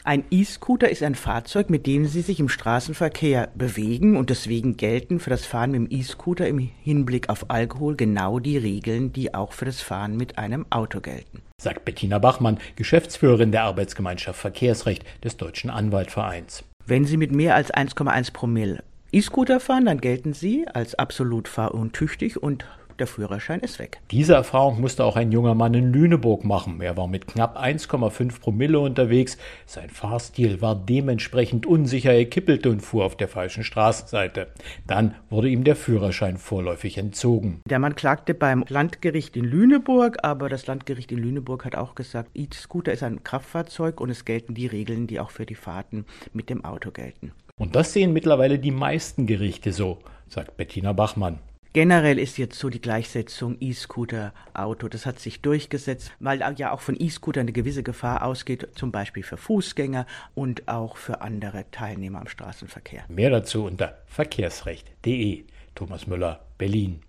Ein E-Scooter ist ein Fahrzeug, mit dem Sie sich im Straßenverkehr bewegen und deswegen gelten für das Fahren mit dem E-Scooter im Hinblick auf Alkohol genau die Regeln, die auch für das Fahren mit einem Auto gelten. Sagt Bettina Bachmann, Geschäftsführerin der Arbeitsgemeinschaft Verkehrsrecht des Deutschen Anwaltvereins. Wenn Sie mit mehr als 1,1 Promille E-Scooter fahren, dann gelten Sie als absolut fahruntüchtig und der Führerschein ist weg. Diese Erfahrung musste auch ein junger Mann in Lüneburg machen. Er war mit knapp 1,5 Promille unterwegs. Sein Fahrstil war dementsprechend unsicher. Er kippelte und fuhr auf der falschen Straßenseite. Dann wurde ihm der Führerschein vorläufig entzogen. Der Mann klagte beim Landgericht in Lüneburg, aber das Landgericht in Lüneburg hat auch gesagt, E-Scooter ist ein Kraftfahrzeug und es gelten die Regeln, die auch für die Fahrten mit dem Auto gelten. Und das sehen mittlerweile die meisten Gerichte so, sagt Bettina Bachmann. Generell ist jetzt so die Gleichsetzung E-Scooter-Auto. Das hat sich durchgesetzt, weil ja auch von E-Scooter eine gewisse Gefahr ausgeht, zum Beispiel für Fußgänger und auch für andere Teilnehmer am Straßenverkehr. Mehr dazu unter verkehrsrecht.de. Thomas Müller, Berlin.